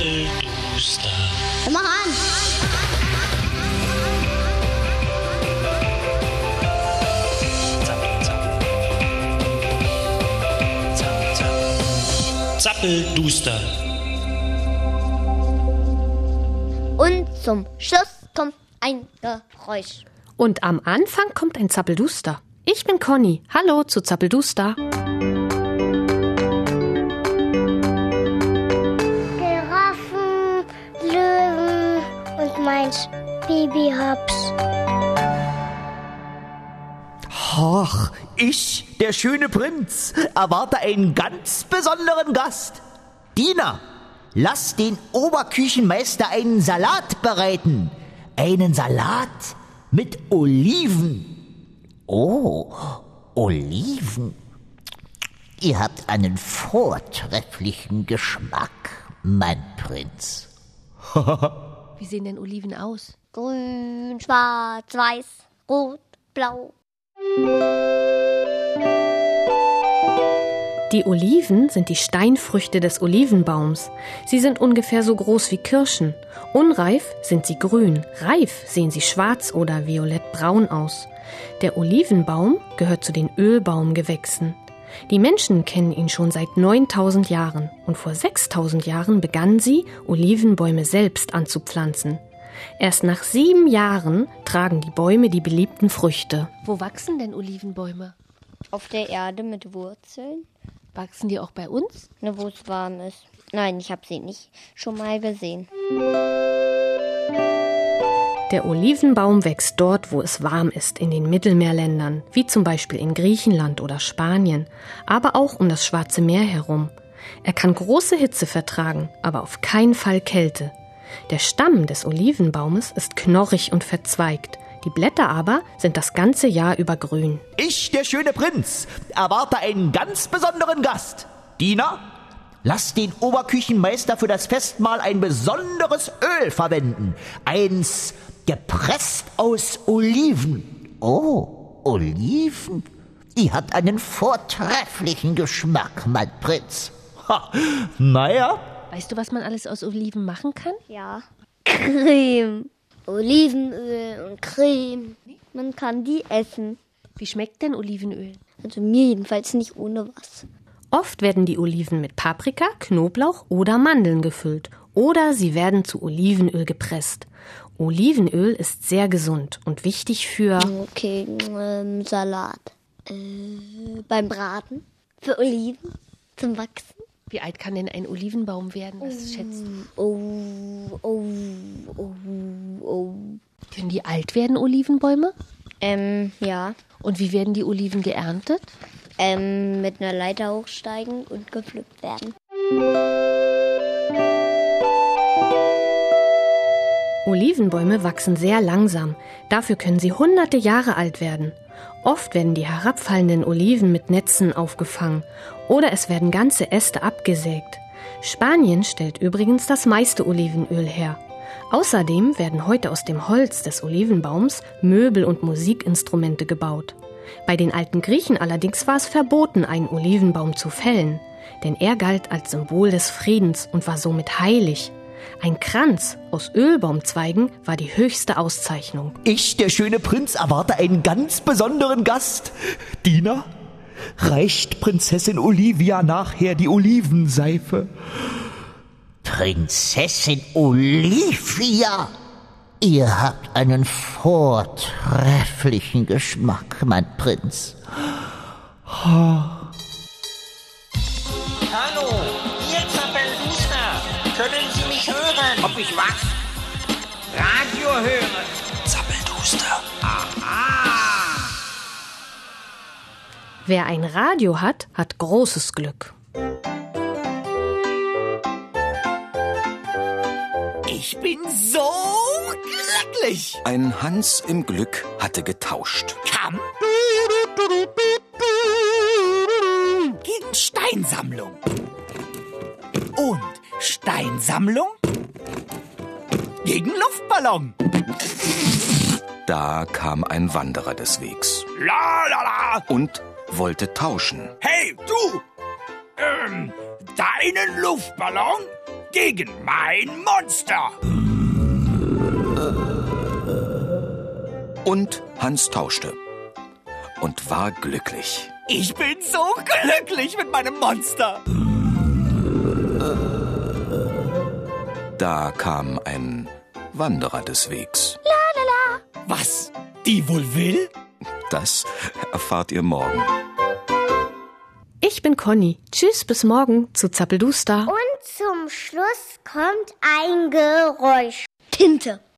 Zappelduster. Mach an! Zappel, zappel. Zappel, zappel. Zappelduster. Und zum Schluss kommt ein Geräusch. Und am Anfang kommt ein Zappelduster. Ich bin Conny. Hallo zu Zappelduster. Giraffen, Löwen und mein Babyhops. Ach, ich, der schöne Prinz, erwarte einen ganz besonderen Gast. Diener, lass den Oberküchenmeister einen Salat bereiten. Einen Salat mit Oliven. Oh, Oliven. Ihr habt einen vortrefflichen Geschmack, mein Prinz. Wie sehen denn Oliven aus? Grün, schwarz, weiß, rot, blau. Die Oliven sind die Steinfrüchte des Olivenbaums. Sie sind ungefähr so groß wie Kirschen. Unreif sind sie grün, reif sehen sie schwarz oder violettbraun aus. Der Olivenbaum gehört zu den Ölbaumgewächsen. Die Menschen kennen ihn schon seit 9000 Jahren und vor 6000 Jahren begannen sie, Olivenbäume selbst anzupflanzen. Erst nach 7 Jahren tragen die Bäume die beliebten Früchte. Wo wachsen denn Olivenbäume? Auf der Erde mit Wurzeln. Wachsen die auch bei uns? Ne, wo es warm ist. Nein, ich habe sie nicht schon mal gesehen. Der Olivenbaum wächst dort, wo es warm ist, in den Mittelmeerländern, wie zum Beispiel in Griechenland oder Spanien, aber auch um das Schwarze Meer herum. Er kann große Hitze vertragen, aber auf keinen Fall Kälte. Der Stamm des Olivenbaumes ist knorrig und verzweigt. Die Blätter aber sind das ganze Jahr über grün. Ich, der schöne Prinz, erwarte einen ganz besonderen Gast. Diener, lass den Oberküchenmeister für das Festmahl ein besonderes Öl verwenden. Eins gepresst aus Oliven. Oh, Oliven? Ihr habt einen vortrefflichen Geschmack, mein Prinz. Naja. Weißt du, was man alles aus Oliven machen kann? Ja. Creme. Olivenöl und Creme. Man kann die essen. Wie schmeckt denn Olivenöl? Also mir jedenfalls nicht ohne was. Oft werden die Oliven mit Paprika, Knoblauch oder Mandeln gefüllt. Oder sie werden zu Olivenöl gepresst. Olivenöl ist sehr gesund und wichtig für... Okay, Salat. Beim Braten. Für Oliven. Zum Wachsen. Wie alt kann denn ein Olivenbaum werden? Was schätzt du? Oh. Können die alt werden, Olivenbäume? Ja. Und wie werden die Oliven geerntet? Mit einer Leiter hochsteigen und gepflückt werden. Olivenbäume wachsen sehr langsam. Dafür können sie hunderte Jahre alt werden. Oft werden die herabfallenden Oliven mit Netzen aufgefangen oder es werden ganze Äste abgesägt. Spanien stellt übrigens das meiste Olivenöl her. Außerdem werden heute aus dem Holz des Olivenbaums Möbel und Musikinstrumente gebaut. Bei den alten Griechen allerdings war es verboten, einen Olivenbaum zu fällen, denn er galt als Symbol des Friedens und war somit heilig. Ein Kranz aus Ölbaumzweigen war die höchste Auszeichnung. Ich, der schöne Prinz, erwarte einen ganz besonderen Gast. Diener, reicht Prinzessin Olivia nachher die Olivenseife. Prinzessin Olivia? Ihr habt einen vortrefflichen Geschmack, mein Prinz. Hallo, ihr Zappelduster. Können Sie mich hören? Ob ich was? Radio höre. Zappelduster. Aha. Wer ein Radio hat, hat großes Glück. Ich bin so glücklich. Ein Hans im Glück hatte getauscht. Kamm gegen Steinsammlung. Und Steinsammlung gegen Luftballon. Da kam ein Wanderer des Wegs La la la. und wollte tauschen. Hey, du! Deinen Luftballon gegen mein Monster. Und Hans tauschte und war glücklich. Ich bin so glücklich mit meinem Monster. Da kam ein Wanderer des Wegs. Was die wohl will? Das erfahrt ihr morgen. Ich bin Conny. Tschüss, bis morgen zu Zappelduster. Und zum Schluss kommt ein Geräusch. Tinte.